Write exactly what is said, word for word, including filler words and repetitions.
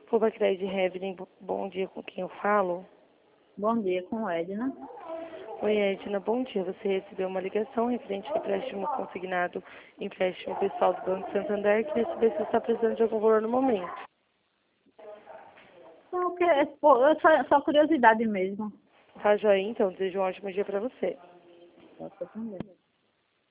Fubacred Reveling, bom dia, com quem eu falo? Bom dia, com Edna. Oi, Edna, bom dia. Você recebeu uma ligação referente ao empréstimo consignado, empréstimo pessoal do Banco Santander. Queria saber se você está precisando de algum valor no momento. Não, que, pô, é só, só curiosidade mesmo. Tá, joia? Então, desejo um ótimo dia para você. Você também.